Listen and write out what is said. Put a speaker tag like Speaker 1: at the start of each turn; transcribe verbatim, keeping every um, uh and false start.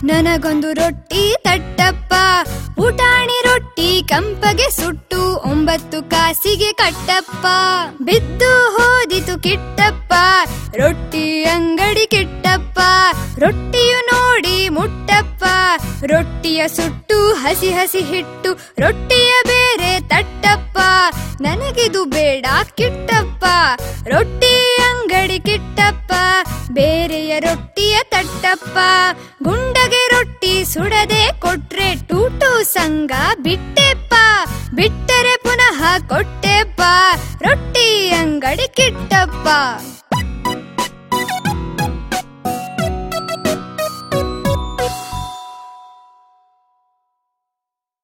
Speaker 1: ನನಗೊಂದು ರೊಟ್ಟಿ ತಟ್ಟಪ್ಪ, ಊಟಾಣಿ ರೊಟ್ಟಿ ಕಂಪಗೆ ಸುಟ್ಟು ಒಂಬತ್ತು ಕಾಸಿಗೆ ಕಟ್ಟಪ್ಪ. ಬಿದ್ದು ಹೋದಿತು ಕಿಟ್ಟಪ್ಪ, ರೊಟ್ಟಿ ಅಂಗಡಿ ಕಿಟ್ಟಪ್ಪ. ರೊಟ್ಟಿಯು ನೋಡಿ ಮುಟ್ಟಪ್ಪ, ರೊಟ್ಟಿಯ ಸುಟ್ಟು ಹಸಿ ಹಸಿ ಹಿಟ್ಟು. ರೊಟ್ಟಿಯ ಬೇರೆ ತಟ್ಟಪ್ಪ, ನನಗಿದು ಬೇಡ ಕಿಟ್ಟಪ್ಪ. ರೊಟ್ಟಿ ಅಂಗಡಿ ಕಿಟ್ಟಪ್ಪ, ಬೇರೆಯ ರೊಟ್ಟಿಯ ತಟ್ಟಪ್ಪ. ಗುಂಡಗೆ ರೊಟ್ಟಿ ಸುಡದೆ ಕೊಟ್ರೆ ಟೂಟು ಸಂಘ ಬಿಟ್ಟೆಪ್ಪ. ಬಿಟ್ಟರೆ ಪುನಃ ಕೊಟ್ಟೆಪ್ಪ, ರೊಟ್ಟಿ ಅಂಗಡಿ ಕಿಟ್ಟಪ್ಪ.